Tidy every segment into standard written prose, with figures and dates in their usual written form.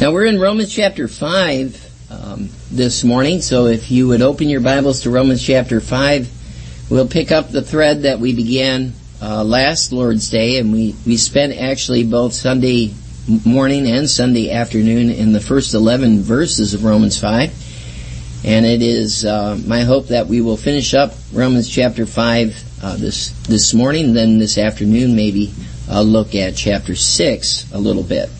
Now we're in Romans chapter 5 this morning, so if you would open your Bibles to Romans chapter 5, we'll pick up the thread that we began last Lord's Day, and we spent actually both Sunday morning and Sunday afternoon in the first 11 verses of Romans 5. And it is my hope that we will finish up Romans chapter 5 this morning, then this afternoon maybe look at chapter 6 a little bit.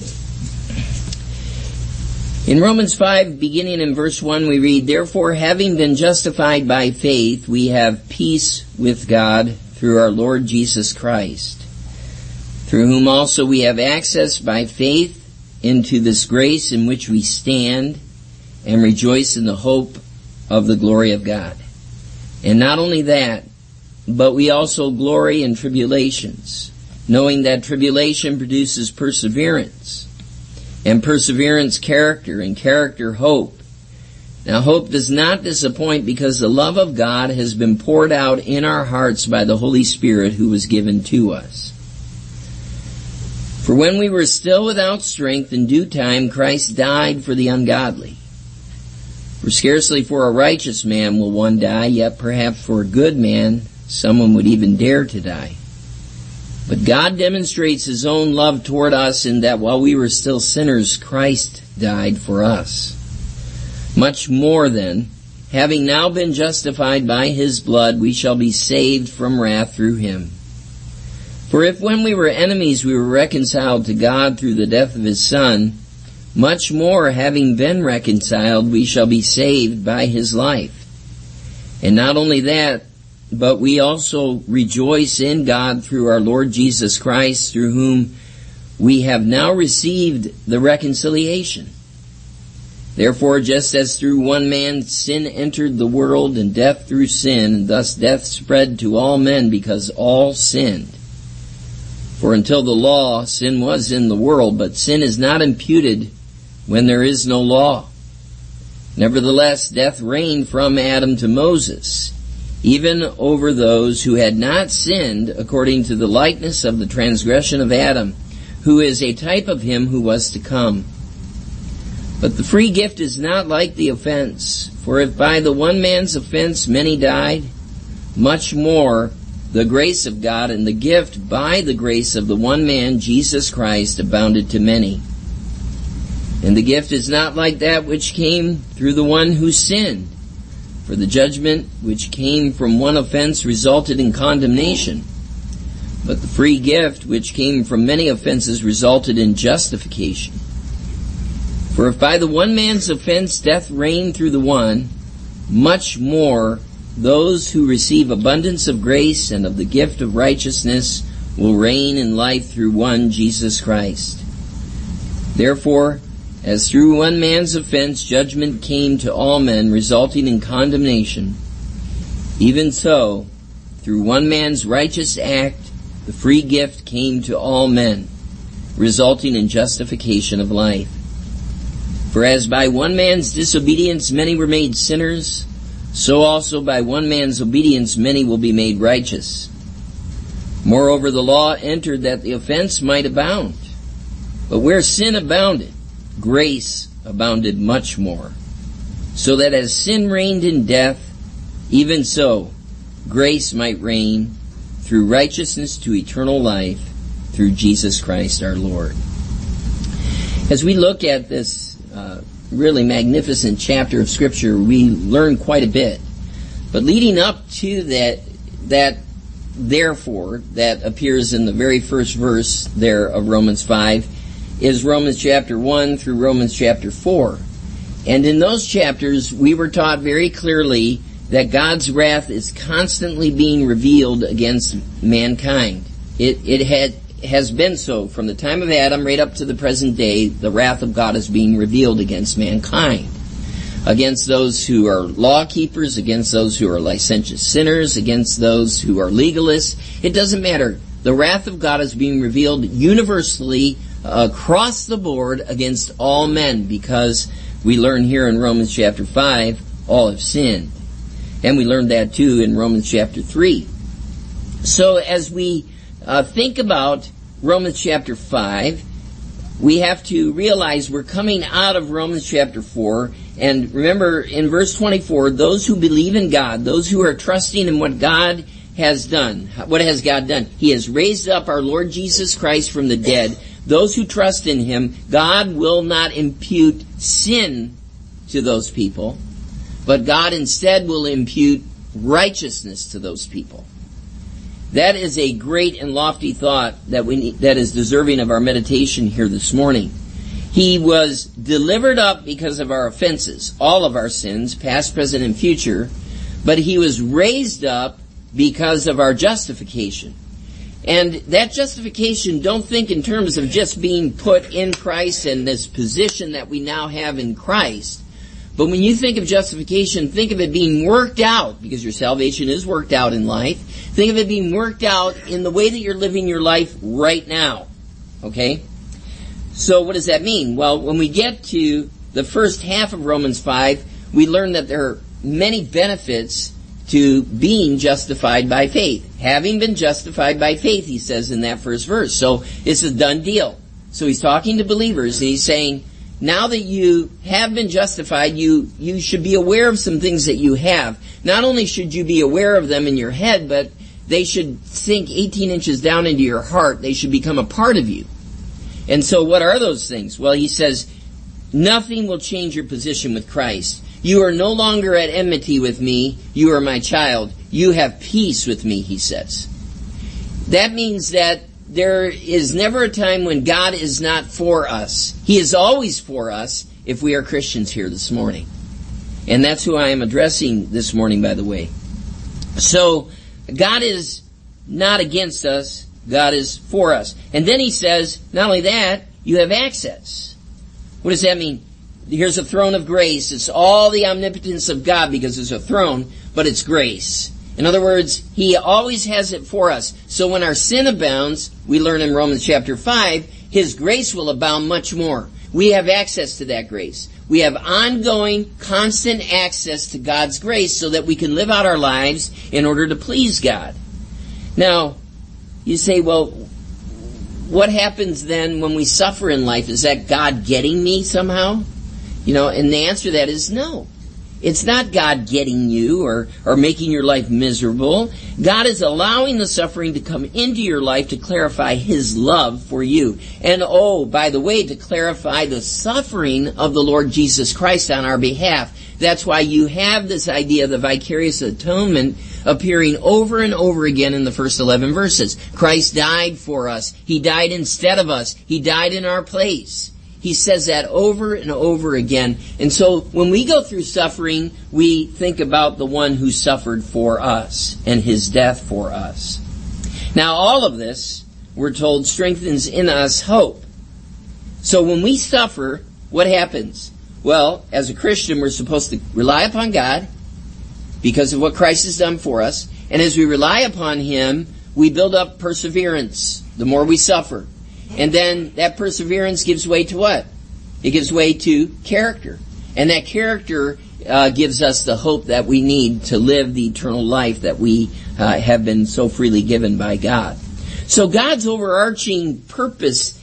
In Romans 5, beginning in verse 1, we read, "Therefore, having been justified by faith, we have peace with God through our Lord Jesus Christ, through whom also we have access by faith into this grace in which we stand and rejoice in the hope of the glory of God. And not only that, but we also glory in tribulations, knowing that tribulation produces perseverance, and perseverance character, and character hope. Now hope does not disappoint, because the love of God has been poured out in our hearts by the Holy Spirit who was given to us. For when we were still without strength, in due time Christ died for the ungodly. For scarcely for a righteous man will one die, yet perhaps for a good man someone would even dare to die. But God demonstrates His own love toward us in that while we were still sinners, Christ died for us. Much more then, having now been justified by His blood, we shall be saved from wrath through Him. For if when we were enemies we were reconciled to God through the death of His Son, much more, having been reconciled, we shall be saved by His life. And not only that, but we also rejoice in God through our Lord Jesus Christ, through whom we have now received the reconciliation. Therefore, just as through one man sin entered the world, and death through sin, and thus death spread to all men because all sinned. For until the law, sin was in the world, but sin is not imputed when there is no law. Nevertheless, death reigned from Adam to Moses, even over those who had not sinned, according to the likeness of the transgression of Adam, who is a type of him who was to come. But the free gift is not like the offense. For if by the one man's offense many died, much more the grace of God and the gift by the grace of the one man, Jesus Christ, abounded to many. And the gift is not like that which came through the one who sinned. For the judgment which came from one offense resulted in condemnation, but the free gift which came from many offenses resulted in justification. For if by the one man's offense death reigned through the one, much more those who receive abundance of grace and of the gift of righteousness will reign in life through one, Jesus Christ. Therefore, as through one man's offense judgment came to all men, resulting in condemnation, even so, through one man's righteous act, the free gift came to all men, resulting in justification of life. For as by one man's disobedience many were made sinners, so also by one man's obedience many will be made righteous. Moreover, the law entered that the offense might abound. But where sin abounded, grace abounded much more, so that as sin reigned in death, even so grace might reign through righteousness to eternal life through Jesus Christ our Lord. As we look at this really magnificent chapter of Scripture, we learn quite a bit. But leading up to that therefore that appears in the very first verse there of Romans 5 is Romans chapter 1 through Romans chapter 4. And in those chapters, we were taught very clearly that God's wrath is constantly being revealed against mankind. It has been so from the time of Adam right up to the present day. The wrath of God is being revealed against mankind, against those who are law keepers, against those who are licentious sinners, against those who are legalists. It doesn't matter. The wrath of God is being revealed universally across the board against all men, because we learn here in Romans chapter 5, all have sinned. And we learned that too in Romans chapter 3. So as we think about Romans chapter 5, we have to realize we're coming out of Romans chapter 4. And remember, in verse 24, those who believe in God, those who are trusting in what God has done. What has God done? He has raised up our Lord Jesus Christ from the dead. Those who trust in Him, God will not impute sin to those people, but God instead will impute righteousness to those people. That is a great and lofty thought that is deserving of our meditation here this morning. He was delivered up because of our offenses, all of our sins, past, present, and future, but He was raised up because of our justification. And that justification, don't think in terms of just being put in Christ and this position that we now have in Christ. But when you think of justification, think of it being worked out, because your salvation is worked out in life. Think of it being worked out in the way that you're living your life right now. Okay? So what does that mean? Well, when we get to the first half of Romans 5, we learn that there are many benefits to being justified by faith. Having been justified by faith, he says in that first verse. So it's a done deal. So he's talking to believers, and he's saying, now that you have been justified, you should be aware of some things that you have. Not only should you be aware of them in your head, but they should sink 18 inches down into your heart. They should become a part of you. And so what are those things? Well, he says, nothing will change your position with Christ. You are no longer at enmity with me. You are my child. You have peace with me, he says. That means that there is never a time when God is not for us. He is always for us if we are Christians here this morning. And that's who I am addressing this morning, by the way. So, God is not against us. God is for us. And then he says, not only that, you have access. What does that mean? Here's a throne of grace. It's all the omnipotence of God because it's a throne, but it's grace. In other words, He always has it for us. So when our sin abounds, we learn in Romans chapter 5, His grace will abound much more. We have access to that grace. We have ongoing, constant access to God's grace so that we can live out our lives in order to please God. Now, you say, well, what happens then when we suffer in life? Is that God getting me somehow? And the answer to that is no. It's not God getting you or making your life miserable. God is allowing the suffering to come into your life to clarify His love for you. And by the way, to clarify the suffering of the Lord Jesus Christ on our behalf. That's why you have this idea of the vicarious atonement appearing over and over again in the first 11 verses. Christ died for us. He died instead of us. He died in our place. He says that over and over again. And so when we go through suffering, we think about the one who suffered for us and His death for us. Now all of this, we're told, strengthens in us hope. So when we suffer, what happens? Well, as a Christian, we're supposed to rely upon God because of what Christ has done for us. And as we rely upon Him, we build up perseverance the more we suffer. And then that perseverance gives way to what? It gives way to character. And that character gives us the hope that we need to live the eternal life that we have been so freely given by God. So God's overarching purpose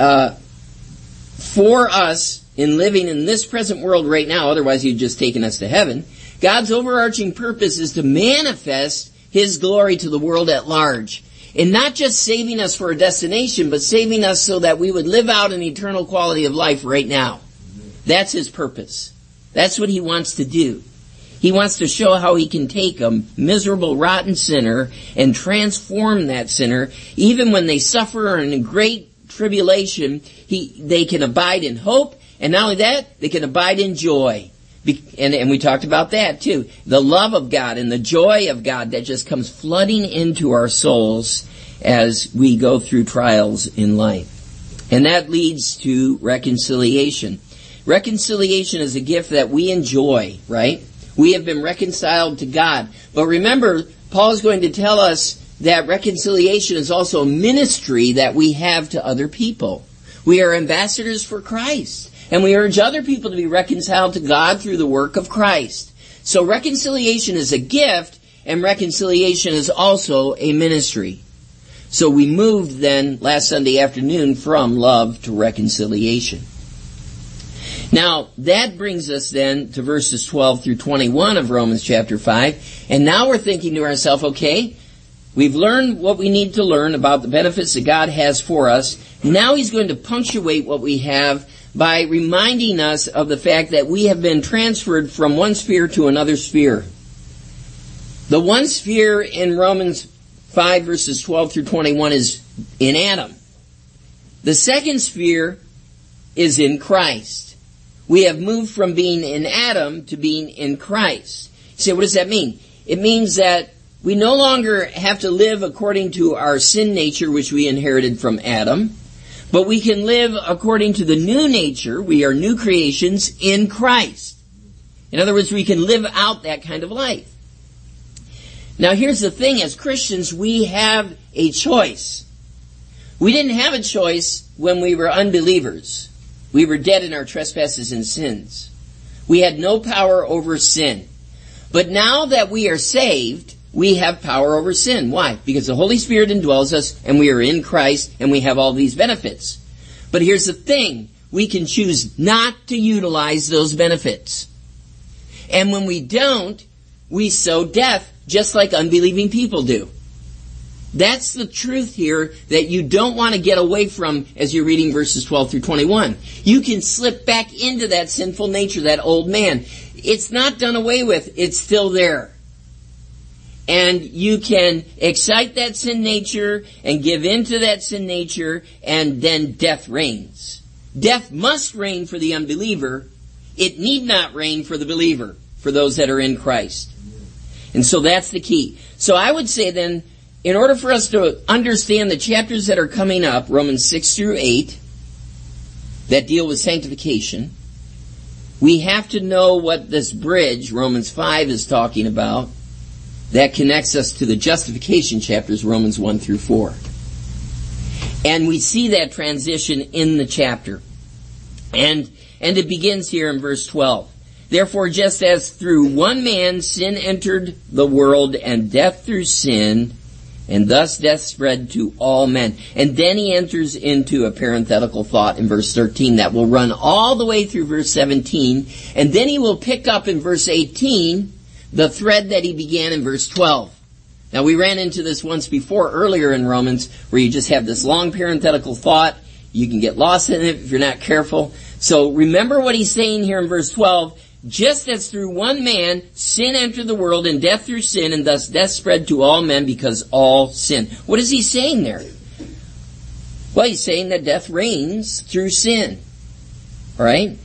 for us in living in this present world right now, otherwise He'd just taken us to heaven, God's overarching purpose is to manifest His glory to the world at large. And not just saving us for a destination, but saving us so that we would live out an eternal quality of life right now. That's His purpose. That's what He wants to do. He wants to show how He can take a miserable, rotten sinner and transform that sinner. Even when they suffer in great tribulation, they can abide in hope. And not only that, they can abide in joy. And we talked about that too. The love of God and the joy of God that just comes flooding into our souls as we go through trials in life. And that leads to reconciliation. Reconciliation is a gift that we enjoy, right? We have been reconciled to God. But remember, Paul is going to tell us that reconciliation is also a ministry that we have to other people. We are ambassadors for Christ. And we urge other people to be reconciled to God through the work of Christ. So reconciliation is a gift, and reconciliation is also a ministry. So we moved then last Sunday afternoon from love to reconciliation. Now, that brings us then to verses 12 through 21 of Romans chapter 5. And now we're thinking to ourselves, okay, we've learned what we need to learn about the benefits that God has for us. Now he's going to punctuate what we have by reminding us of the fact that we have been transferred from one sphere to another sphere. The one sphere in Romans 5 verses 12 through 21 is in Adam. The second sphere is in Christ. We have moved from being in Adam to being in Christ. You say, what does that mean? It means that we no longer have to live according to our sin nature, which we inherited from Adam, but we can live according to the new nature. We are new creations in Christ. In other words, we can live out that kind of life. Now here's the thing, as Christians, we have a choice. We didn't have a choice when we were unbelievers. We were dead in our trespasses and sins. We had no power over sin. But now that we are saved, we have power over sin. Why? Because the Holy Spirit indwells us, and we are in Christ, and we have all these benefits. But here's the thing, we can choose not to utilize those benefits. And when we don't, we sow death, just like unbelieving people do. That's the truth here that you don't want to get away from as you're reading verses 12 through 21. You can slip back into that sinful nature, that old man. It's not done away with. It's still there. And you can excite that sin nature and give in to that sin nature, and then death reigns. Death must reign for the unbeliever. It need not reign for the believer, for those that are in Christ. And so that's the key. So I would say then, in order for us to understand the chapters that are coming up, Romans 6 through 8, that deal with sanctification, we have to know what this bridge, Romans 5, is talking about, that connects us to the justification chapters, Romans 1 through 4. And we see that transition in the chapter. And it begins here in verse 12. Therefore, just as through one man sin entered the world, and death through sin, and thus death spread to all men. And then he enters into a parenthetical thought in verse 13 that will run all the way through verse 17. And then he will pick up in verse 18 the thread that he began in verse 12. Now we ran into this once before earlier in Romans, where you just have this long parenthetical thought. You can get lost in it if you're not careful. So remember what he's saying here in verse 12. Just as through one man sin entered the world, and death through sin, and thus death spread to all men because all sin. What is he saying there? Well, he's saying that death reigns through sin. Alright?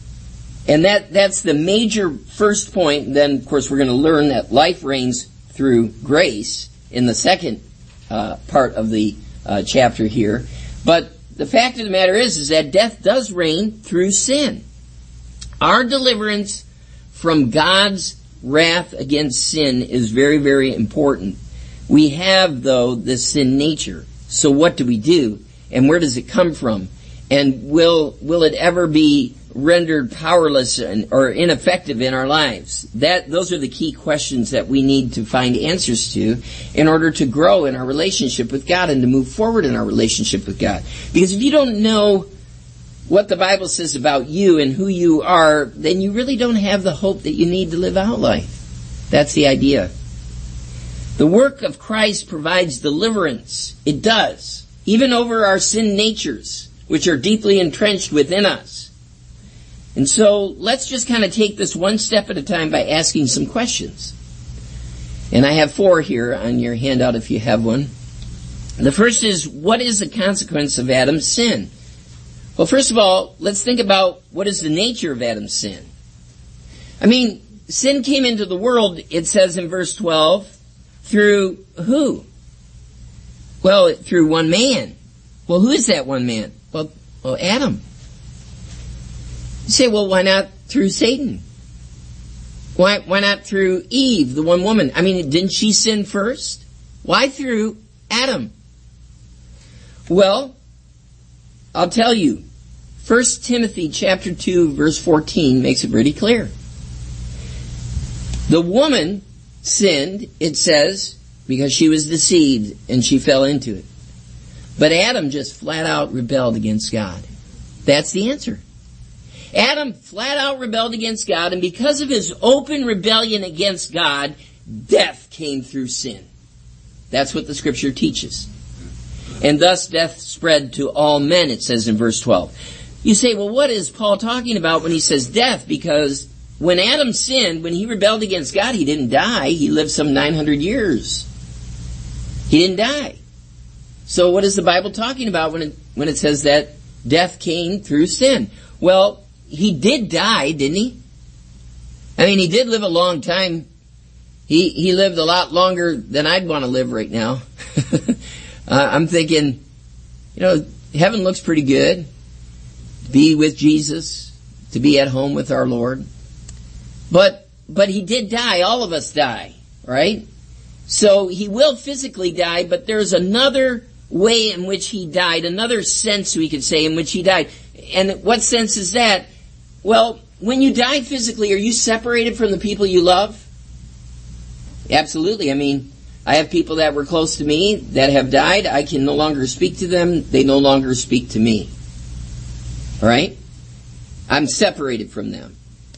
And that's the major first point. Then, of course, we're going to learn that life reigns through grace in the second part of the chapter here. But the fact of the matter is that death does reign through sin. Our deliverance from God's wrath against sin is very, very important. We have, though, this sin nature. So what do we do? And where does it come from? And will it ever be rendered powerless or ineffective in our lives? Those are the key questions that we need to find answers to in order to grow in our relationship with God and to move forward in our relationship with God. Because if you don't know what the Bible says about you and who you are, then you really don't have the hope that you need to live out life. That's the idea. The work of Christ provides deliverance. It does. Even over our sin natures, which are deeply entrenched within us. And so let's just kind of take this one step at a time by asking some questions. And I have 4 here on your handout if you have one. The first is, what is the consequence of Adam's sin? Well, first of all, let's think about what is the nature of Adam's sin. I mean, sin came into the world, it says in verse 12, through who? Well, through one man. Well, who is that one man? Well, Adam. You say, well, why not through Satan? Why not through Eve, the one woman? I mean, didn't she sin first? Why through Adam? Well, I'll tell you. 1 Timothy chapter 2 verse 14 makes it pretty clear. The woman sinned, it says, because she was deceived and she fell into it. But Adam just flat out rebelled against God. That's the answer. Adam flat out rebelled against God, and because of his open rebellion against God, death came through sin. That's what the scripture teaches. And thus death spread to all men, it says in verse 12. You say, well, what is Paul talking about when he says death? Because when Adam sinned, when he rebelled against God, he didn't die. He lived some 900 years. He didn't die. So what is the Bible talking about when it says that death came through sin? Well, he did die, didn't he? I mean, he did live a long time. He lived a lot longer than I'd want to live right now. I'm thinking, heaven looks pretty good. To be with Jesus, to be at home with our Lord. But he did die. All of us die, right? So he will physically die, but there's another way in which he died, another sense we could say in which he died. And what sense is that? Well, when you die physically, are you separated from the people you love? Absolutely. I mean, I have people that were close to me that have died. I can no longer speak to them. They no longer speak to me. All right? I'm separated from them.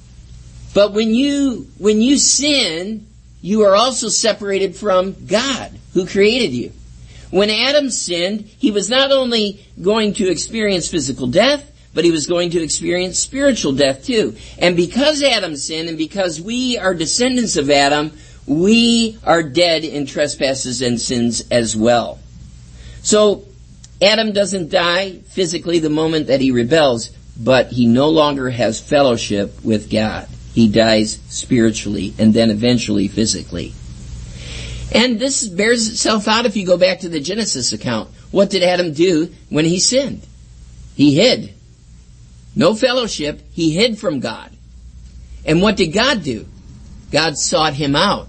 But when you sin, you are also separated from God, who created you. When Adam sinned, he was not only going to experience physical death, but he was going to experience spiritual death too. And because Adam sinned, and because we are descendants of Adam, we are dead in trespasses and sins as well. So, Adam doesn't die physically the moment that he rebels, but he no longer has fellowship with God. He dies spiritually and then eventually physically. And this bears itself out if you go back to the Genesis account. What did Adam do when he sinned? He hid. No fellowship. He hid from God. And what did God do? God sought him out.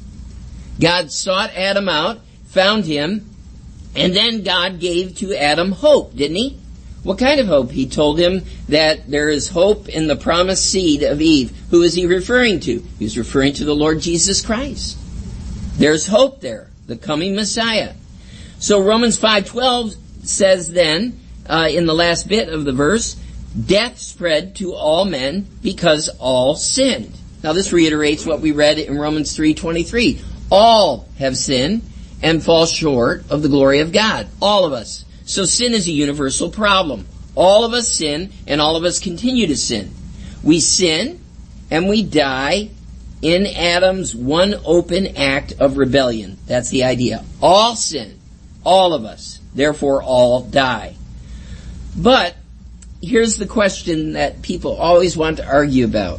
God sought Adam out, found him, and then God gave to Adam hope, didn't he? What kind of hope? He told him that there is hope in the promised seed of Eve. Who is he referring to? He was referring to the Lord Jesus Christ. There's hope there, the coming Messiah. So Romans 5:12 says then, in the last bit of the verse, death spread to all men because all sinned. Now this reiterates what we read in Romans 3:23. All have sinned and fall short of the glory of God. All of us. So sin is a universal problem. All of us sin, and all of us continue to sin. We sin, and we die in Adam's one open act of rebellion. That's the idea. All sin. All of us. Therefore, all die. But here's the question that people always want to argue about.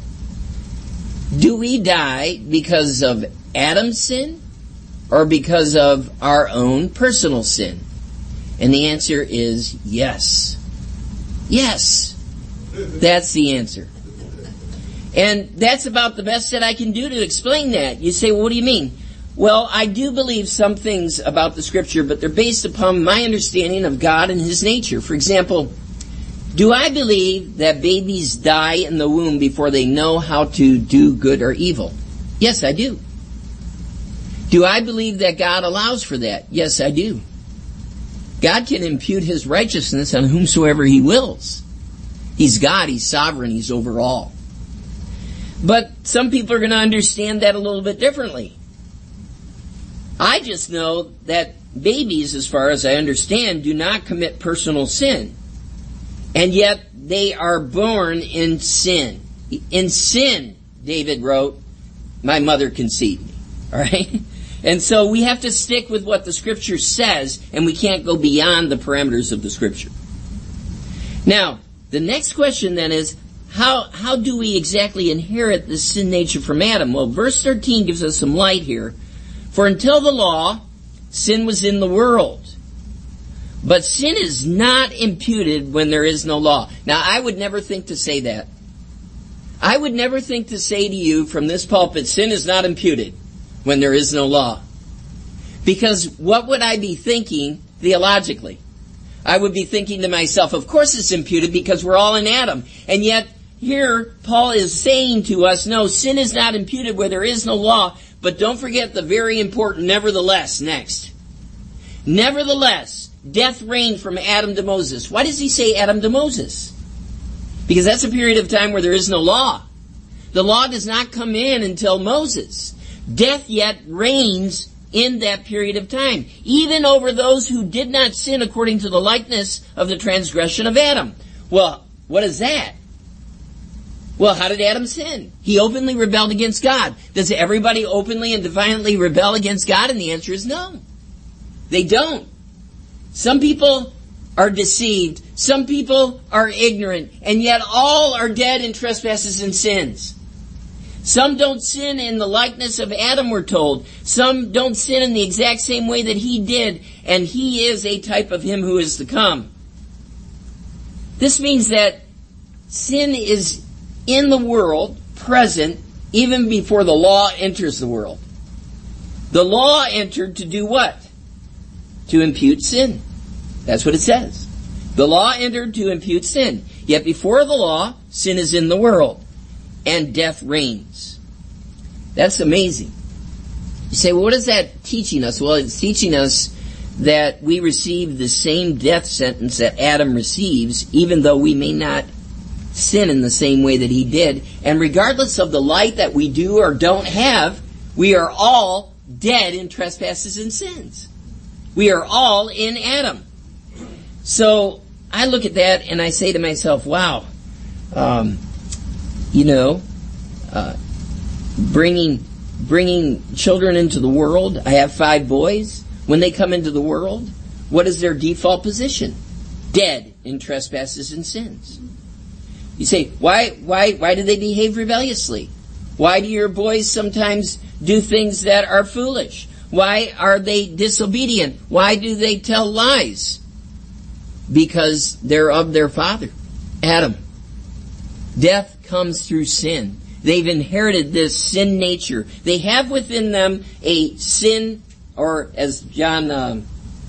Do we die because of Adam's sin or because of our own personal sin? And the answer is yes. Yes. That's the answer. And that's about the best that I can do to explain that. You say, well, what do you mean? Well, I do believe some things about the Scripture, but they're based upon my understanding of God and His nature. For example, do I believe that babies die in the womb before they know how to do good or evil? Yes, I do. Do I believe that God allows for that? Yes, I do. God can impute His righteousness on whomsoever He wills. He's God, He's sovereign, He's over all. But some people are going to understand that a little bit differently. I just know that babies, as far as I understand, do not commit personal sin. And yet they are born in sin. In sin, David wrote, my mother conceived me. All right? And so we have to stick with what the Scripture says, and we can't go beyond the parameters of the Scripture. Now, the next question then is, how do we exactly inherit this sin nature from Adam? Well, verse 13 gives us some light here. For until the law, sin was in the world. But sin is not imputed when there is no law. Now, I would never think to say that. I would never think to say to you from this pulpit, sin is not imputed when there is no law. Because what would I be thinking theologically? I would be thinking to myself, of course it's imputed because we're all in Adam. And yet, here, Paul is saying to us, no, sin is not imputed where there is no law. But don't forget the very important nevertheless next. Nevertheless, death reigned from Adam to Moses. Why does he say Adam to Moses? Because that's a period of time where there is no law. The law does not come in until Moses. Death yet reigns in that period of time, even over those who did not sin according to the likeness of the transgression of Adam. Well, what is that? Well, how did Adam sin? He openly rebelled against God. Does everybody openly and defiantly rebel against God? And the answer is no. They don't. Some people are deceived. Some people are ignorant. And yet all are dead in trespasses and sins. Some don't sin in the likeness of Adam, we're told. Some don't sin in the exact same way that he did. And he is a type of him who is to come. This means that sin is in the world, present, even before the law enters the world. The law entered to do what? To impute sin. That's what it says. The law entered to impute sin. Yet before the law, sin is in the world. And death reigns. That's amazing. You say, well, what is that teaching us? Well, it's teaching us that we receive the same death sentence that Adam receives, even though we may not sin in the same way that he did. And regardless of the light that we do or don't have, we are all dead in trespasses and sins. We are all in Adam. So I look at that and I say to myself, wow, bringing children into the world. I have 5 boys. When they come into the world, what is their default position? Dead in trespasses and sins. You say, why do they behave rebelliously? Why do your boys sometimes do things that are foolish? Why are they disobedient? Why do they tell lies? Because they're of their father, Adam. Death comes through sin. They've inherited this sin nature. They have within them a sin, or as John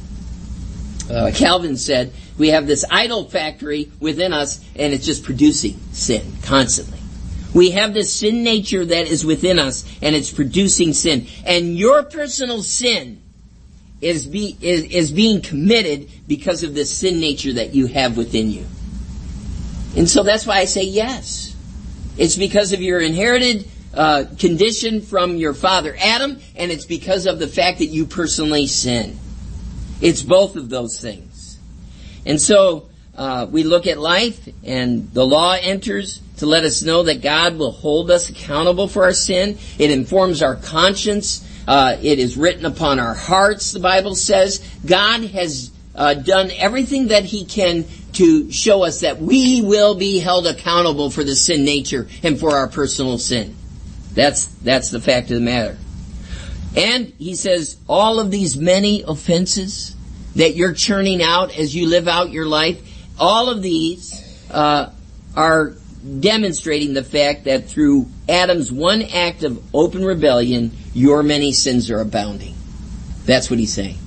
Calvin said, we have this idol factory within us, and it's just producing sin constantly. We have this sin nature that is within us, and it's producing sin. And your personal sin is being committed because of this sin nature that you have within you. And so that's why I say yes. It's because of your inherited condition from your father Adam, and it's because of the fact that you personally sin. It's both of those things. And so we look at life, and the law enters to let us know that God will hold us accountable for our sin. It informs our conscience. It is written upon our hearts, the Bible says. God has done everything that He can to show us that we will be held accountable for the sin nature and for our personal sin. That's the fact of the matter. And He says, all of these many offenses that you're churning out as you live out your life, all of these are demonstrating the fact that through Adam's one act of open rebellion, your many sins are abounding. That's what He's saying.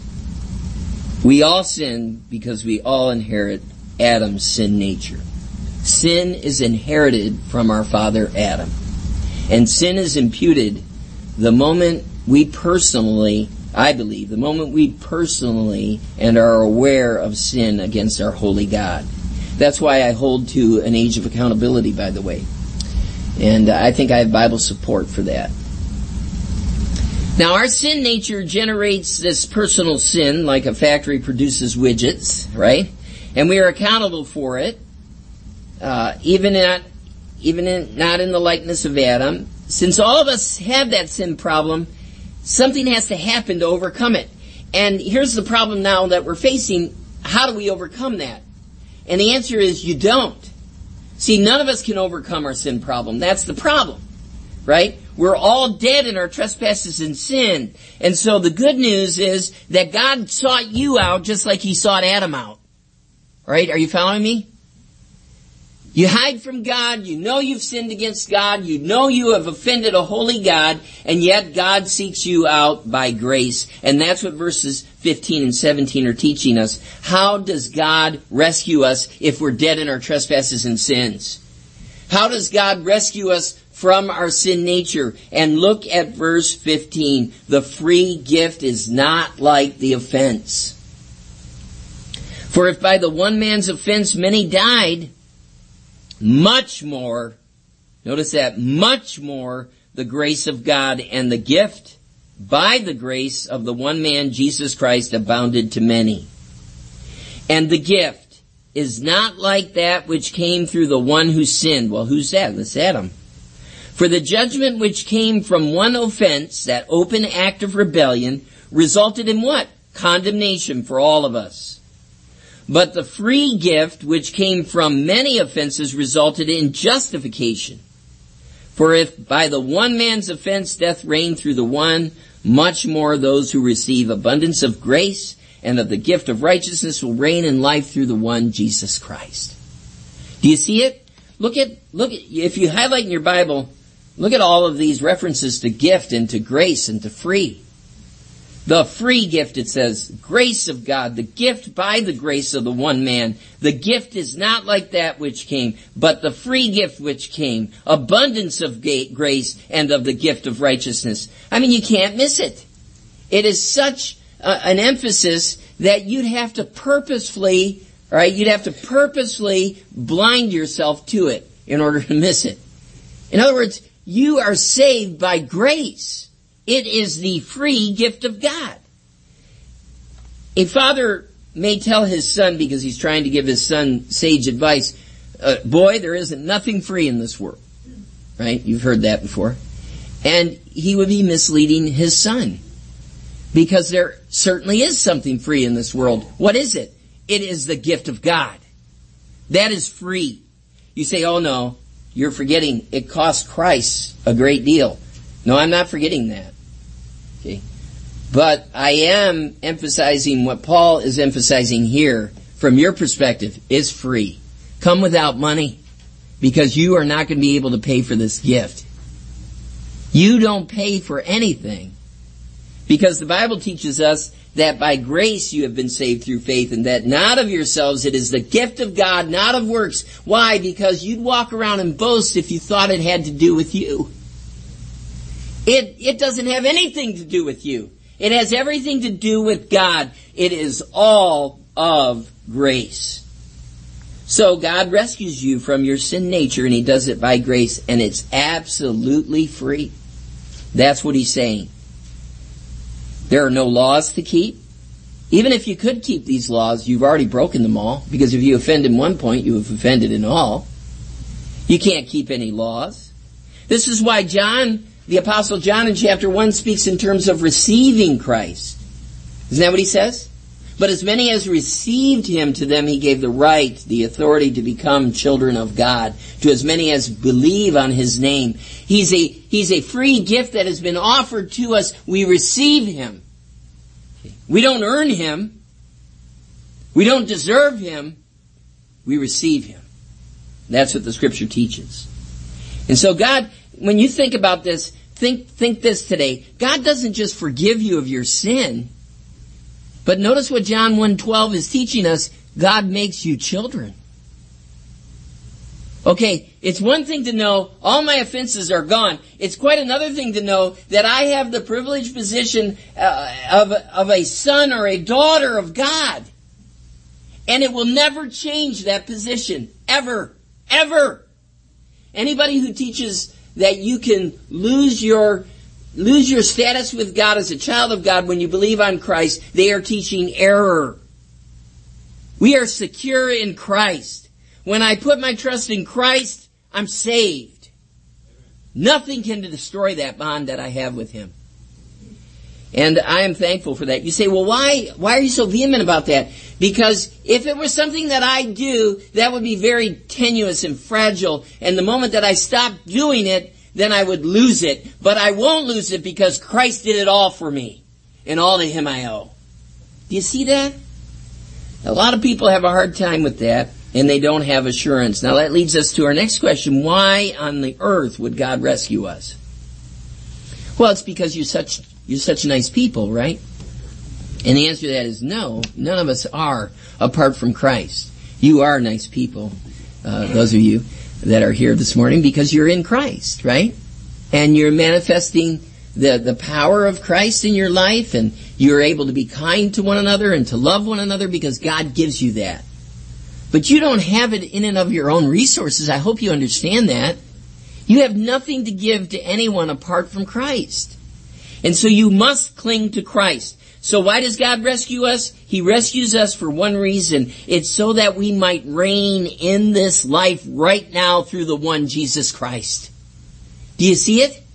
We all sin because we all inherit Adam's sin nature. Sin is inherited from our father Adam. And sin is imputed the moment we personally, I believe, the moment we personally and are aware of sin against our holy God. That's why I hold to an age of accountability, by the way. And I think I have Bible support for that. Now, our sin nature generates this personal sin like a factory produces widgets, right? And we are accountable for it, even not in the likeness of Adam. Since all of us have that sin problem, something has to happen to overcome it. And here's the problem now that we're facing. How do we overcome that? And the answer is you don't. See, none of us can overcome our sin problem. That's the problem, right? We're all dead in our trespasses and sin. And so the good news is that God sought you out just like He sought Adam out. Right? Are you following me? You hide from God, you know you've sinned against God, you know you have offended a holy God, and yet God seeks you out by grace. And that's what verses 15 and 17 are teaching us. How does God rescue us if we're dead in our trespasses and sins? How does God rescue us from our sin nature? And look at verse 15. The free gift is not like the offense. For if by the one man's offense many died, much more, notice that, much more the grace of God and the gift by the grace of the one man, Jesus Christ, abounded to many. And the gift is not like that which came through the one who sinned. Well, who's that? That's Adam. For the judgment which came from one offense, that open act of rebellion, resulted in what? Condemnation for all of us. But the free gift which came from many offenses resulted in justification. For if by the one man's offense death reigned through the one, much more those who receive abundance of grace and of the gift of righteousness will reign in life through the one, Jesus Christ. Do you see it? Look at, if you highlight in your Bible, look at all of these references to gift and to grace and to free. The free gift, it says, grace of God, the gift by the grace of the one man. The gift is not like that which came, but the free gift which came, abundance of grace and of the gift of righteousness. I mean, you can't miss it. It is such an emphasis that you'd have to purposefully blind yourself to it in order to miss it. In other words, you are saved by grace. It is the free gift of God. A father may tell his son, because he's trying to give his son sage advice, boy, there isn't nothing free in this world. Right? You've heard that before. And he would be misleading his son. Because there certainly is something free in this world. What is it? It is the gift of God. That is free. You say, oh no, you're forgetting it cost Christ a great deal. No, I'm not forgetting that. Okay. But I am emphasizing what Paul is emphasizing here. From your perspective, is free. Come without money, because you are not going to be able to pay for this gift. You don't pay for anything, because the Bible teaches us that by grace you have been saved through faith, and that not of yourselves, it is the gift of God, not of works. Why? Because you'd walk around and boast if you thought it had to do with you. It doesn't have anything to do with you. It has everything to do with God. It is all of grace. So God rescues you from your sin nature, and He does it by grace, and it's absolutely free. That's what He's saying. There are no laws to keep. Even if you could keep these laws, you've already broken them all, because if you offend in one point, you have offended in all. You can't keep any laws. This is why the Apostle John in chapter 1 speaks in terms of receiving Christ. Isn't that what he says? But as many as received Him, to them He gave the right, the authority to become children of God. To as many as believe on His name. He's a free gift that has been offered to us. We receive Him. We don't earn Him. We don't deserve Him. We receive Him. That's what the Scripture teaches. And so God, when you think about this, think this today. God doesn't just forgive you of your sin, but notice what John 1:12 is teaching us. God makes you children. Okay, it's one thing to know all my offenses are gone. It's quite another thing to know that I have the privileged position of a son or a daughter of God. And it will never change that position. Ever. Ever. Anybody who teaches that you can lose your status with God as a child of God when you believe on Christ, they are teaching error. We are secure in Christ. When I put my trust in Christ, I'm saved. Nothing can destroy that bond that I have with Him. And I am thankful for that. You say, well, why are you so vehement about that? Because if it was something that I do, that would be very tenuous and fragile. And the moment that I stop doing it, then I would lose it. But I won't lose it because Christ did it all for me. And all to Him I owe. Do you see that? A lot of people have a hard time with that, and they don't have assurance. Now that leads us to our next question. Why on the earth would God rescue us? Well, it's because you're such nice people, right? And the answer to that is no. None of us are apart from Christ. You are nice people, those of you that are here this morning, because you're in Christ, right? And you're manifesting the power of Christ in your life, and You're able to be kind to one another and to love one another because God gives you that. But you don't have it in and of your own resources. I hope you understand that. You have nothing to give to anyone apart from Christ. And so you must cling to Christ. So why does God rescue us? He rescues us for one reason. It's so that we might reign in this life right now through the one Jesus Christ. Do you see it?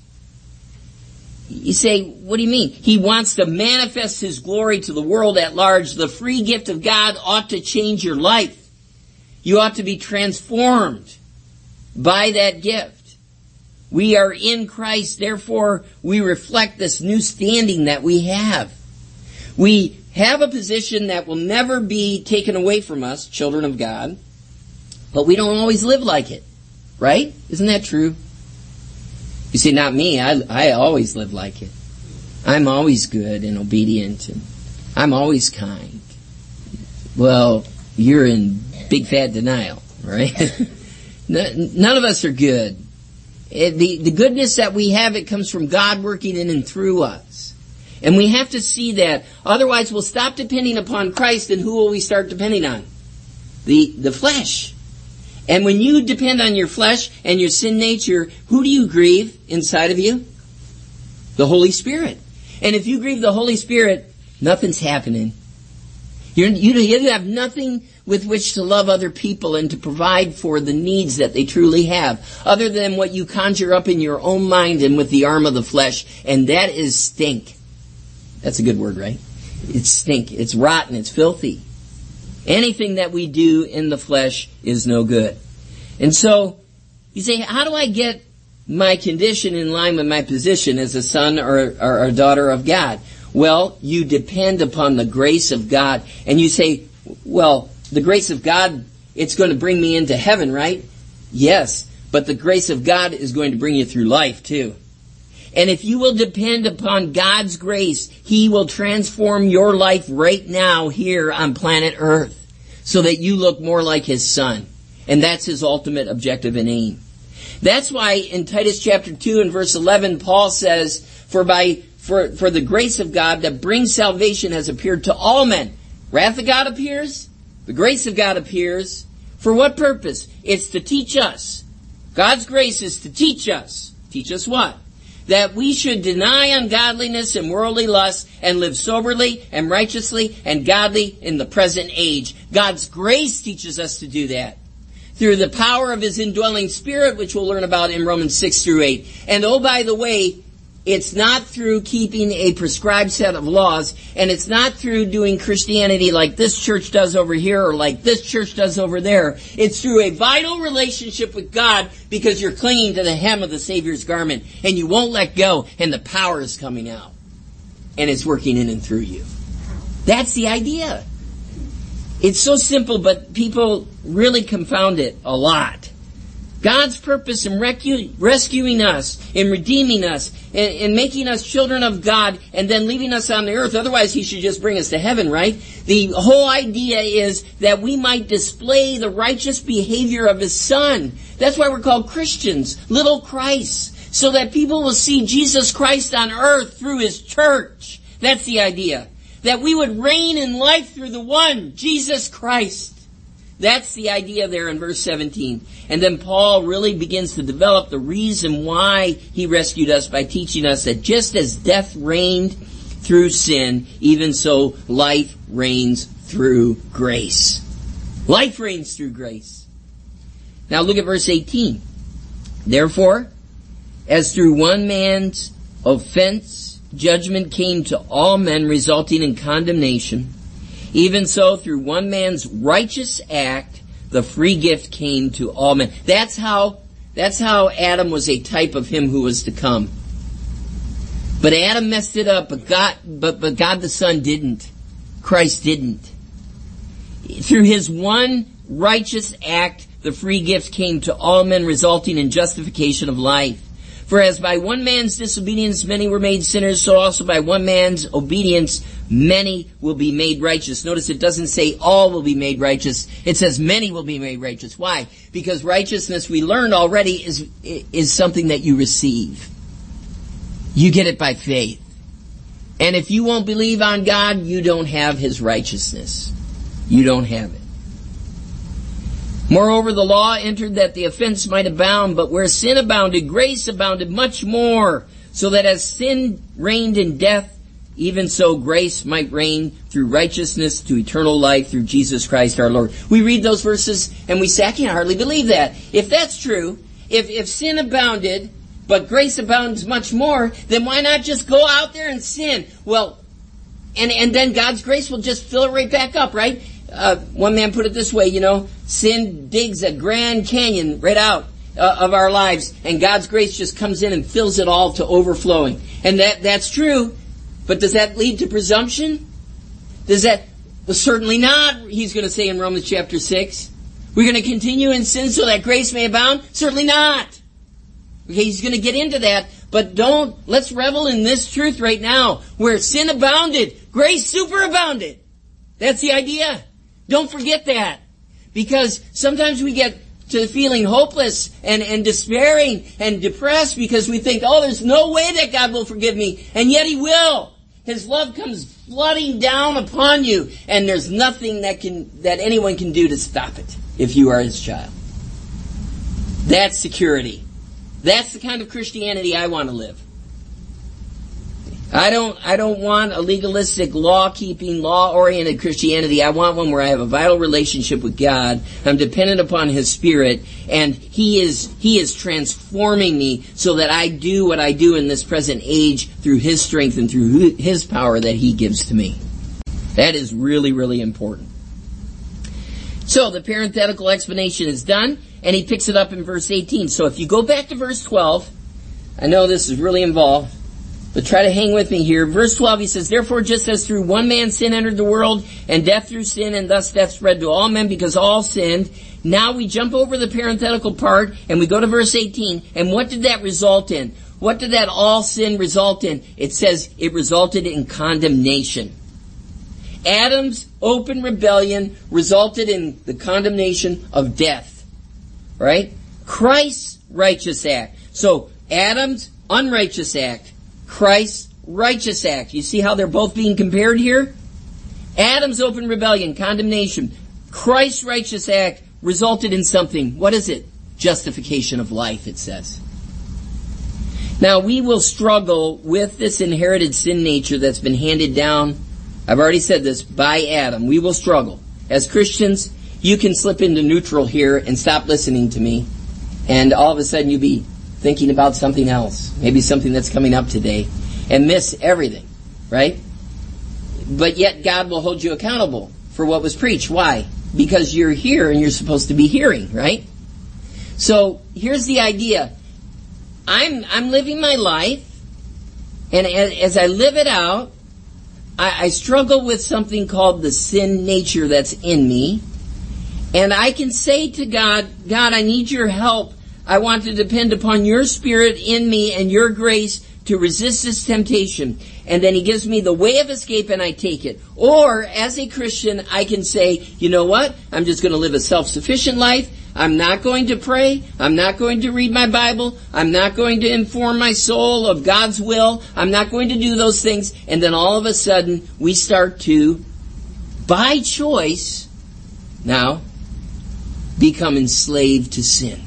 You say, what do you mean? He wants to manifest His glory to the world at large. The free gift of God ought to change your life. You ought to be transformed by that gift. We are in Christ, therefore we reflect this new standing that we have. We have a position that will never be taken away from us, children of God, but we don't always live like it, right? Isn't that true? You say, not me, I always live like it. I'm always good and obedient, and I'm always kind. Well, you're in big fat denial, right? None of us are good. The goodness that we have, it comes from God working in and through us. And we have to see that. Otherwise, we'll stop depending upon Christ, and who will we start depending on? The flesh. And when you depend on your flesh and your sin nature, who do you grieve inside of you? The Holy Spirit. And if you grieve the Holy Spirit, nothing's happening. You have nothing with which to love other people and to provide for the needs that they truly have, other than what you conjure up in your own mind and with the arm of the flesh, and that is stink. That's a good word, right? It's stink. It's rotten. It's filthy. Anything that we do in the flesh is no good. And so, you say, how do I get my condition in line with my position as a son or a daughter of God? Well, you depend upon the grace of God. And you say, well, the grace of God, it's going to bring me into heaven, right? Yes, but the grace of God is going to bring you through life too. And if you will depend upon God's grace, He will transform your life right now here on planet Earth so that you look more like His Son. And that's His ultimate objective and aim. That's why in Titus chapter 2 and verse 11, Paul says, For the grace of God that brings salvation has appeared to all men. Wrath of God appears. The grace of God appears. For what purpose? It's to teach us. God's grace is to teach us. Teach us what? That we should deny ungodliness and worldly lust and live soberly and righteously and godly in the present age. God's grace teaches us to do that through the power of His indwelling Spirit, which we'll learn about in Romans 6 through 8. And oh, by the way, it's not through keeping a prescribed set of laws, and it's not through doing Christianity like this church does over here or like this church does over there. It's through a vital relationship with God because you're clinging to the hem of the Savior's garment, and you won't let go, and the power is coming out, and it's working in and through you. That's the idea. It's so simple, but people really confound it a lot. God's purpose in rescuing us, in redeeming us, in making us children of God, and then leaving us on the earth. Otherwise, He should just bring us to heaven, right? The whole idea is that we might display the righteous behavior of His Son. That's why we're called Christians, little Christs, so that people will see Jesus Christ on earth through His church. That's the idea. That we would reign in life through the one, Jesus Christ. That's the idea there in verse 17. And then Paul really begins to develop the reason why he rescued us by teaching us that just as death reigned through sin, even so life reigns through grace. Life reigns through grace. Now look at verse 18. Therefore, as through one man's offense, judgment came to all men, resulting in condemnation, even so, through one man's righteous act, the free gift came to all men. That's how Adam was a type of Him who was to come. But Adam messed it up, but God the Son didn't. Christ didn't. Through His one righteous act, the free gift came to all men, resulting in justification of life. For as by one man's disobedience many were made sinners, so also by one man's obedience many will be made righteous. Notice it doesn't say all will be made righteous. It says many will be made righteous. Why? Because righteousness, we learned already, is something that you receive. You get it by faith. And if you won't believe on God, you don't have His righteousness. You don't have it. Moreover, the law entered that the offense might abound, but where sin abounded, grace abounded much more, so that as sin reigned in death, even so grace might reign through righteousness to eternal life through Jesus Christ our Lord. We read those verses and we say, I can hardly believe that. If that's true, if sin abounded, but grace abounds much more, then why not just go out there and sin? Well, and then God's grace will just fill it right back up, right? One man put it this way, sin digs a Grand Canyon right out of our lives, and God's grace just comes in and fills it all to overflowing. And that's true, but does that lead to presumption? Well, certainly not, he's going to say in Romans chapter 6. We're going to continue in sin so that grace may abound? Certainly not. Okay, he's going to get into that, but let's revel in this truth right now. Where sin abounded, grace superabounded. That's the idea. Don't forget that. Because sometimes we get to feeling hopeless and despairing and depressed because we think, there's no way that God will forgive me. And yet He will. His love comes flooding down upon you, and there's nothing that anyone can do to stop it if you are His child. That's security. That's the kind of Christianity I want to live. I don't want a legalistic, law-keeping, law-oriented Christianity. I want one where I have a vital relationship with God. I'm dependent upon His Spirit, and He is transforming me so that I do what I do in this present age through His strength and through His power that He gives to me. That is really, really important. So the parenthetical explanation is done, and he picks it up in verse 18. So if you go back to verse 12, I know this is really involved, but try to hang with me here. Verse 12, he says, therefore just as through one man sin entered the world, and death through sin, and thus death spread to all men because all sinned. Now we jump over the parenthetical part, and we go to verse 18, and what did that result in? What did that all sin result in? It says it resulted in condemnation. Adam's open rebellion resulted in the condemnation of death. Right? Christ's righteous act. So, Adam's unrighteous act. Christ's righteous act. You see how they're both being compared here? Adam's open rebellion, condemnation. Christ's righteous act resulted in something. What is it? Justification of life, it says. Now, we will struggle with this inherited sin nature that's been handed down, I've already said this, by Adam. We will struggle. As Christians, you can slip into neutral here and stop listening to me, and all of a sudden you'll be thinking about something else, maybe something that's coming up today, and miss everything, right? But yet God will hold you accountable for what was preached. Why? Because you're here and you're supposed to be hearing, right? So here's the idea. I'm living my life, and as I live it out, I struggle with something called the sin nature that's in me. And I can say to God, God, I need your help. I want to depend upon your Spirit in me and your grace to resist this temptation. And then He gives me the way of escape and I take it. Or, as a Christian, I can say, you know what? I'm just going to live a self-sufficient life. I'm not going to pray. I'm not going to read my Bible. I'm not going to inform my soul of God's will. I'm not going to do those things. And then all of a sudden, we start to, by choice, now, become enslaved to sin.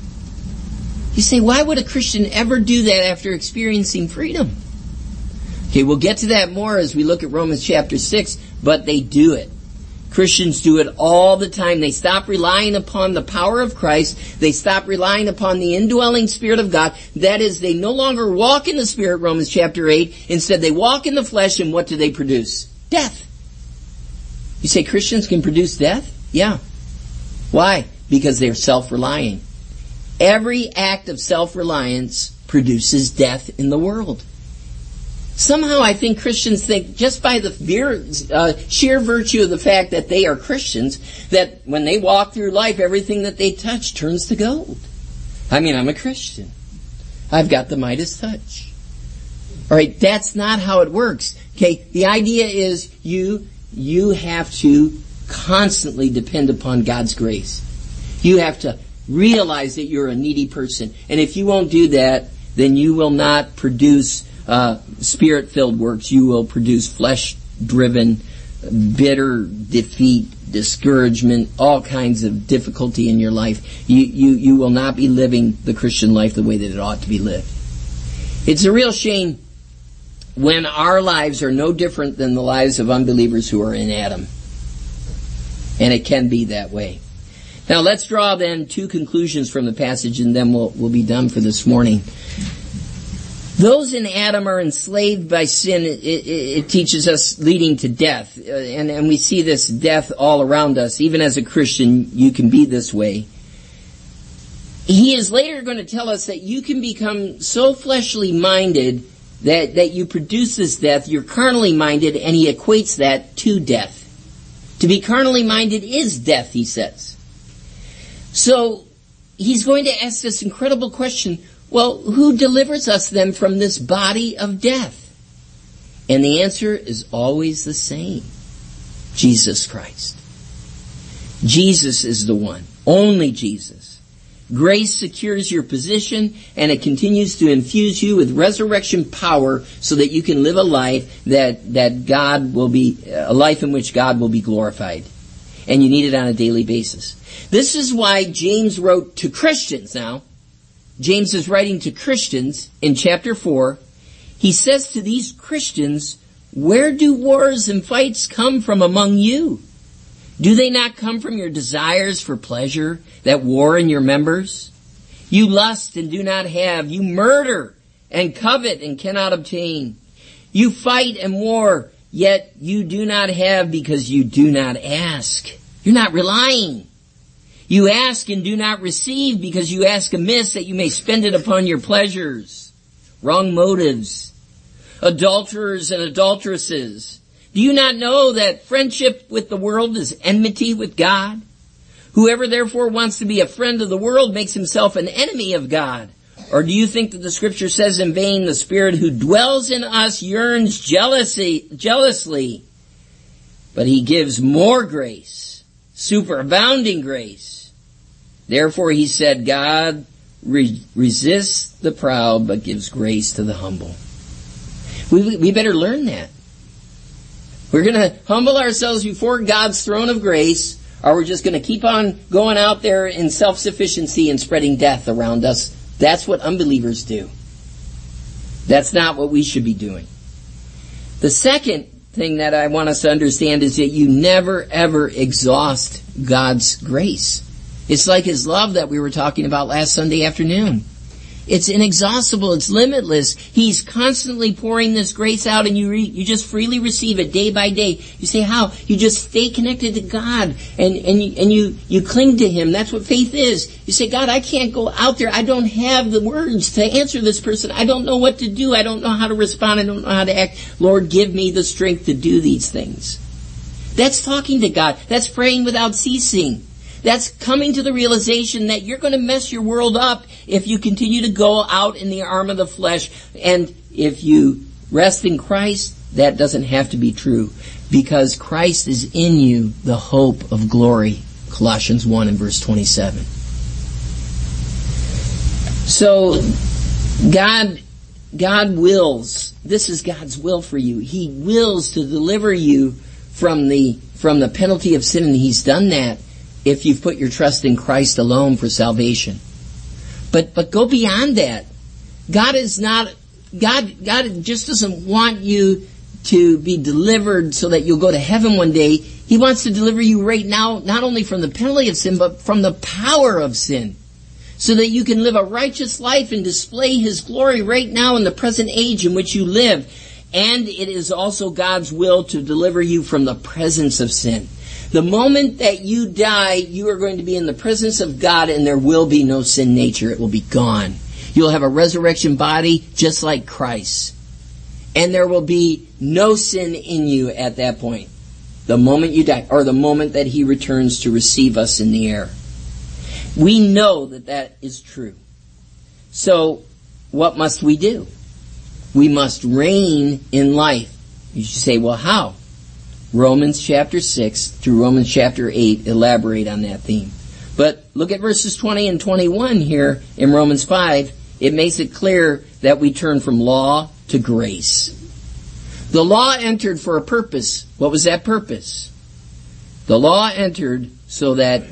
You say, why would a Christian ever do that after experiencing freedom? Okay, we'll get to that more as we look at Romans chapter 6, but they do it. Christians do it all the time. They stop relying upon the power of Christ. They stop relying upon the indwelling Spirit of God. That is, they no longer walk in the Spirit, Romans chapter 8. Instead, they walk in the flesh, and what do they produce? Death. You say Christians can produce death? Yeah. Why? Because they're self-relying. Every act of self-reliance produces death in the world. Somehow I think Christians think, just by the sheer virtue of the fact that they are Christians, that when they walk through life, everything that they touch turns to gold. I mean, I'm a Christian. I've got the Midas touch. Alright, that's not how it works. Okay, the idea is you have to constantly depend upon God's grace. You have to realize that you're a needy person. And if you won't do that, then you will not produce spirit-filled works, you will produce flesh-driven, bitter defeat, discouragement, all kinds of difficulty in your life. You will not be living the Christian life the way that it ought to be lived. It's a real shame when our lives are no different than the lives of unbelievers who are in Adam. And it can be that way. Now let's draw then two conclusions from the passage, and then we'll be done for this morning. Those in Adam are enslaved by sin. It teaches us leading to death. And we see this death all around us. Even as a Christian, you can be this way. He is later going to tell us that you can become so fleshly minded that you produce this death. You're carnally minded, and he equates that to death. To be carnally minded is death, he says. So he's going to ask this incredible question, well, who delivers us then from this body of death? And the answer is always the same. Jesus Christ. Jesus is the one. Only Jesus. Grace secures your position, and it continues to infuse you with resurrection power so that you can live a life that God will be, a life in which God will be glorified. And you need it on a daily basis. This is why James wrote to Christians now. James is writing to Christians in chapter 4. He says to these Christians, where do wars and fights come from among you? Do they not come from your desires for pleasure that war in your members? You lust and do not have. You murder and covet and cannot obtain. You fight and war, yet you do not have because you do not ask. You're not relying. You ask and do not receive because you ask amiss that you may spend it upon your pleasures. Wrong motives. Adulterers and adulteresses. Do you not know that friendship with the world is enmity with God? Whoever therefore wants to be a friend of the world makes himself an enemy of God. Or do you think that the scripture says in vain, the Spirit who dwells in us yearns jealously, but he gives more grace, superabounding grace. Therefore he said, God resists the proud, but gives grace to the humble. We better learn that. We're going to humble ourselves before God's throne of grace, or we're just going to keep on going out there in self-sufficiency and spreading death around us. That's what unbelievers do. That's not what we should be doing. The second thing that I want us to understand is that you never ever exhaust God's grace. It's like His love that we were talking about last Sunday afternoon. It's inexhaustible. It's limitless. He's constantly pouring this grace out, and you just freely receive it day by day. You say, how? You just stay connected to God, and you cling to Him. That's what faith is. You say, God, I can't go out there. I don't have the words to answer this person. I don't know what to do. I don't know how to respond. I don't know how to act. Lord, give me the strength to do these things. That's talking to God. That's praying without ceasing. That's coming to the realization that you're going to mess your world up if you continue to go out in the arm of the flesh. And if you rest in Christ, that doesn't have to be true, because Christ is in you, the hope of glory. Colossians 1 and verse 27. So God wills. This is God's will for you. He wills to deliver you from the penalty of sin, and He's done that if you've put your trust in Christ alone for salvation. But go beyond that. God just doesn't want you to be delivered so that you'll go to heaven one day. He wants to deliver you right now, not only from the penalty of sin, but from the power of sin, so that you can live a righteous life and display His glory right now in the present age in which you live. And it is also God's will to deliver you from the presence of sin. The moment that you die, you are going to be in the presence of God, and there will be no sin nature. It will be gone. You'll have a resurrection body just like Christ. And there will be no sin in you at that point. The moment you die, or the moment that He returns to receive us in the air. We know that that is true. So, what must we do? We must reign in life. You should say, well, how? Romans chapter 6 through Romans chapter 8 elaborate on that theme. But look at verses 20 and 21 here in Romans 5. it makes it clear that we turn from law to grace. The law entered for a purpose. What was that purpose? The law entered so that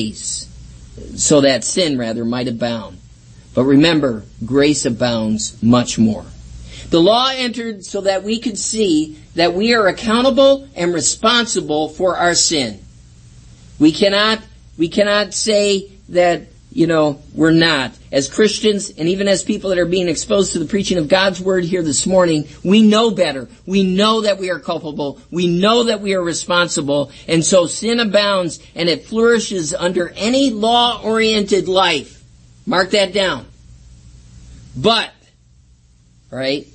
sin might abound. But remember, grace abounds much more. The law entered so that we could see that we are accountable and responsible for our sin. We cannot say that, we're not. As Christians, and even as people that are being exposed to the preaching of God's Word here this morning, we know better. We know that we are culpable. We know that we are responsible. And so sin abounds, and it flourishes under any law-oriented life. Mark that down. But, right,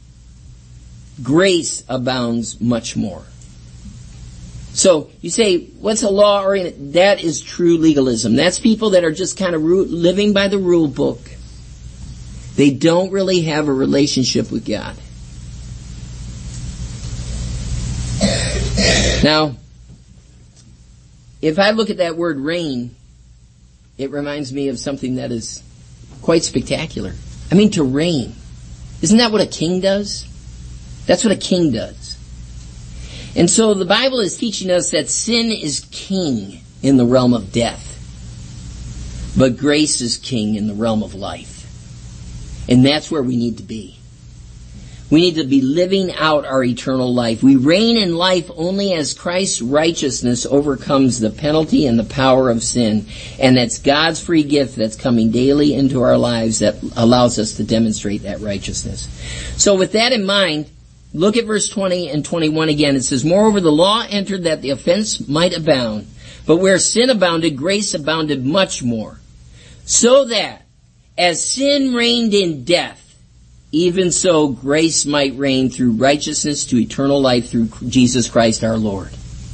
grace abounds much more. So, you say, what's a law-oriented? That is true legalism. That's people that are just kind of living by the rule book. They don't really have a relationship with God. Now, if I look at that word reign, it reminds me of something that is quite spectacular. I mean, to reign. Isn't that what a king does? That's what a king does. And so the Bible is teaching us that sin is king in the realm of death. But grace is king in the realm of life. And that's where we need to be. We need to be living out our eternal life. We reign in life only as Christ's righteousness overcomes the penalty and the power of sin. And that's God's free gift that's coming daily into our lives that allows us to demonstrate that righteousness. So with that in mind, look at verse 20 and 21 again. It says, moreover, the law entered that the offense might abound. But where sin abounded, grace abounded much more. So that, as sin reigned in death, even so grace might reign through righteousness to eternal life through Jesus Christ our Lord.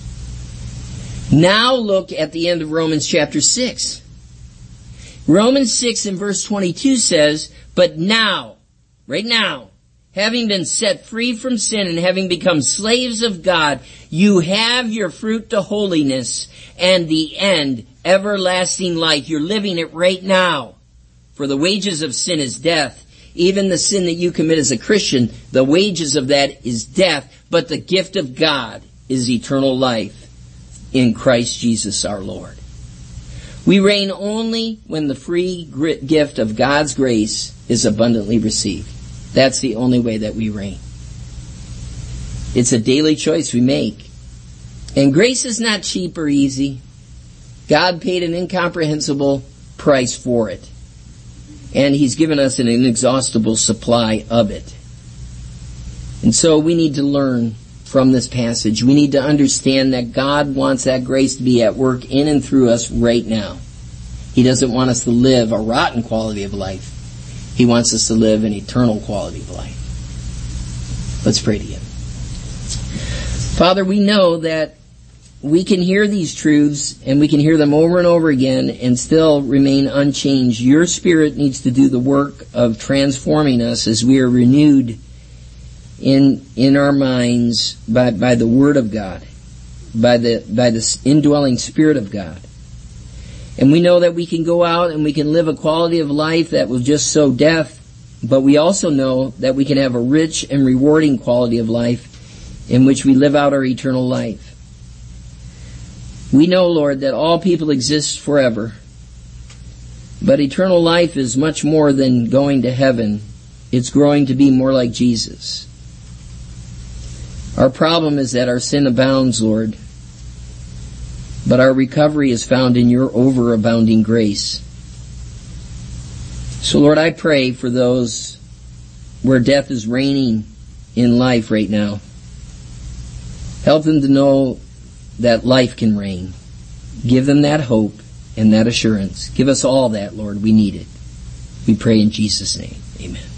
Now look at the end of Romans chapter 6. Romans 6 and verse 22 says, but now, right now, having been set free from sin and having become slaves of God, you have your fruit to holiness and the end, everlasting life. You're living it right now. For the wages of sin is death. Even the sin that you commit as a Christian, the wages of that is death, but the gift of God is eternal life in Christ Jesus our Lord. We reign only when the free gift of God's grace is abundantly received. That's the only way that we reign. It's a daily choice we make. And grace is not cheap or easy. God paid an incomprehensible price for it. And He's given us an inexhaustible supply of it. And so we need to learn from this passage. We need to understand that God wants that grace to be at work in and through us right now. He doesn't want us to live a rotten quality of life. He wants us to live an eternal quality of life. Let's pray together. Father, we know that we can hear these truths and we can hear them over and over again and still remain unchanged. Your Spirit needs to do the work of transforming us as we are renewed in our minds by the Word of God, by the indwelling Spirit of God. And we know that we can go out and we can live a quality of life that will just sow death, but we also know that we can have a rich and rewarding quality of life in which we live out our eternal life. We know, Lord, that all people exist forever, but eternal life is much more than going to heaven. It's growing to be more like Jesus. Our problem is that our sin abounds, Lord, but our recovery is found in your overabounding grace. So, Lord, I pray for those where death is reigning in life right now. Help them to know that life can reign. Give them that hope and that assurance. Give us all that, Lord. We need it. We pray in Jesus' name. Amen.